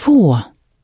2.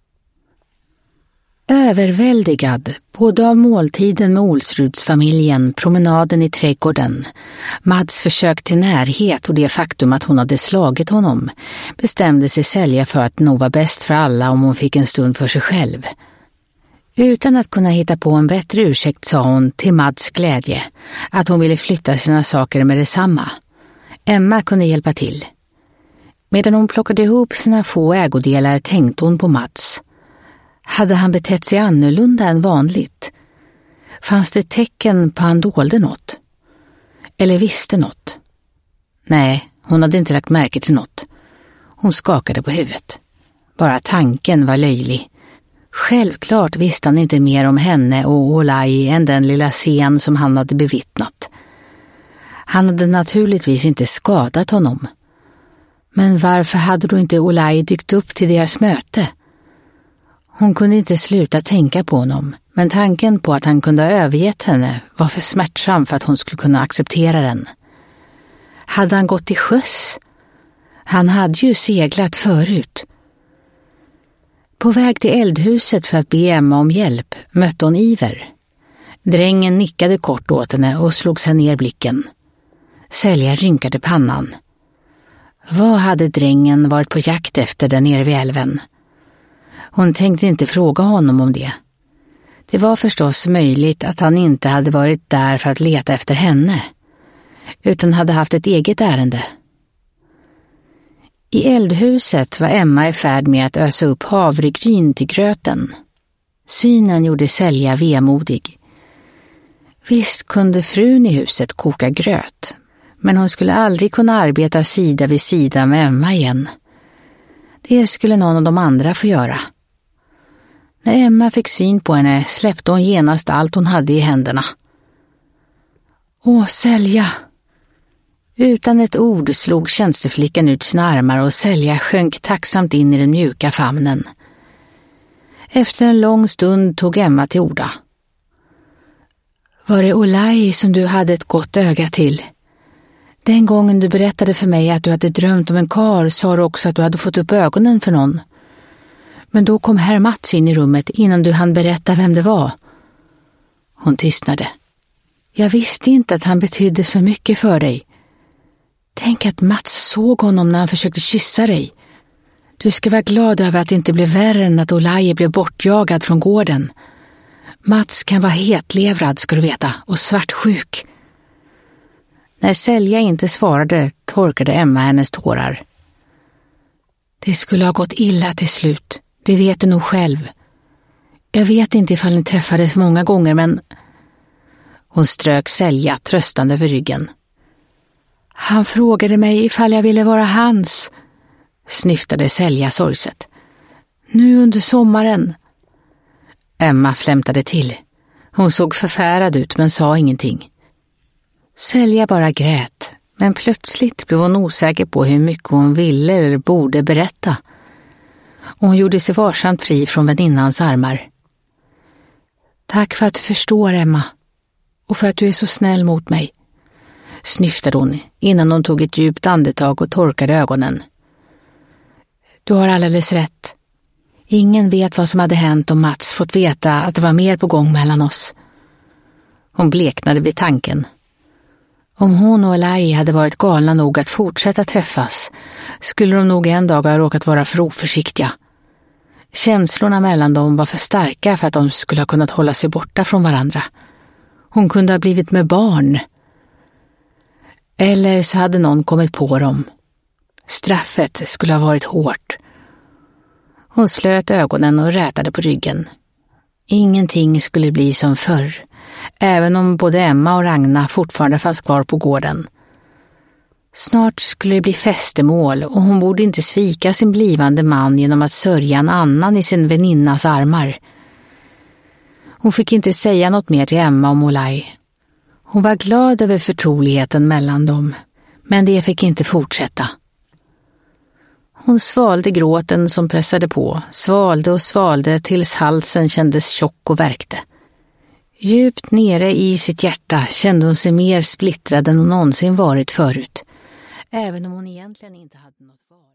Överväldigad, både av måltiden med Olsrudsfamiljen, promenaden i trädgården, Mads försök till närhet och det faktum att hon hade slagit honom, bestämde sig Selja för att det nog var bäst för alla om hon fick en stund för sig själv. Utan att kunna hitta på en bättre ursäkt sa hon, till Mads glädje, att hon ville flytta sina saker med detsamma. Emma kunde hjälpa till. Medan hon plockade ihop sina få ägodelar tänkte hon på Mads. Hade han betett sig annorlunda än vanligt? Fanns det tecken på han dolde något? Eller visste något? Nej, hon hade inte lagt märke till något. Hon skakade på huvudet. Bara tanken var löjlig. Självklart visste han inte mer om henne och Olaj än den lilla scen som han hade bevittnat. Han hade naturligtvis inte skadat honom. Men varför hade då inte Olaj dykt upp till deras möte? Hon kunde inte sluta tänka på honom, men tanken på att han kunde ha övergett henne var för smärtsam för att hon skulle kunna acceptera den. Hade han gått till sjöss? Han hade ju seglat förut. På väg till eldhuset för att be Emma om hjälp mötte hon Iver. Drängen nickade kort åt henne och slog sig ner blicken. Selja rynkade pannan. Vad hade drängen varit på jakt efter där nere vid älven? Hon tänkte inte fråga honom om det. Det var förstås möjligt att han inte hade varit där för att leta efter henne, utan hade haft ett eget ärende. I eldhuset var Emma i färd med att ösa upp havregryn till gröten. Synen gjorde Selja vemodig. Visst kunde frun i huset koka gröt, men hon skulle aldrig kunna arbeta sida vid sida med Emma igen. Det skulle någon av de andra få göra. När Emma fick syn på henne släppte hon genast allt hon hade i händerna. Åh, Selja! Utan ett ord slog tjänsteflickan ut sina armar och Selja sjönk tacksamt in i den mjuka famnen. Efter en lång stund tog Emma till orda. Var det Olaj som du hade ett gott öga till? Den gången du berättade för mig att du hade drömt om en kar sa du också att du hade fått upp ögonen för någon. Men då kom herr Mats in i rummet innan du hann berätta vem det var. Hon tystnade. Jag visste inte att han betydde så mycket för dig. Tänk att Mats såg honom när han försökte kyssa dig. Du ska vara glad över att det inte blev värre än att Olaj blev bortjagad från gården. Mats kan vara hetlevrad, ska du veta, och svartsjuk. När Selja inte svarade torkade Emma hennes tårar. Det skulle ha gått illa till slut, det vet du nog själv. Jag vet inte ifall ni träffades många gånger, men... Hon strök Selja tröstande över ryggen. Han frågade mig ifall jag ville vara hans, snyftade Selja sorgset. Nu under sommaren. Emma flämtade till. Hon såg förfärad ut men sa ingenting. Selja bara grät, men plötsligt blev hon osäker på hur mycket hon ville eller borde berätta. Hon gjorde sig varsamt fri från väninnans armar. Tack för att du förstår, Emma, och för att du är så snäll mot mig, snyftade hon innan hon tog ett djupt andetag och torkade ögonen. Du har alldeles rätt. Ingen vet vad som hade hänt om Mats fått veta att det var mer på gång mellan oss. Hon bleknade vid tanken. Om hon och Olaj hade varit galna nog att fortsätta träffas skulle de nog en dag ha råkat vara för oförsiktiga. Känslorna mellan dem var för starka för att de skulle ha kunnat hålla sig borta från varandra. Hon kunde ha blivit med barn. Eller så hade någon kommit på dem. Straffet skulle ha varit hårt. Hon slöt ögonen och rätade på ryggen. Ingenting skulle bli som förr, även om både Emma och Ragna fortfarande fanns kvar på gården. Snart skulle det bli festemål och hon borde inte svika sin blivande man genom att sörja en annan i sin väninnas armar. Hon fick inte säga något mer till Emma om Olaj. Hon var glad över förtroligheten mellan dem, men det fick inte fortsätta. Hon svalde gråten som pressade på, svalde och svalde tills halsen kändes tjock och värkte. Djupt nere i sitt hjärta kände hon sig mer splittrad än hon någonsin varit förut, även om hon egentligen inte hade något val.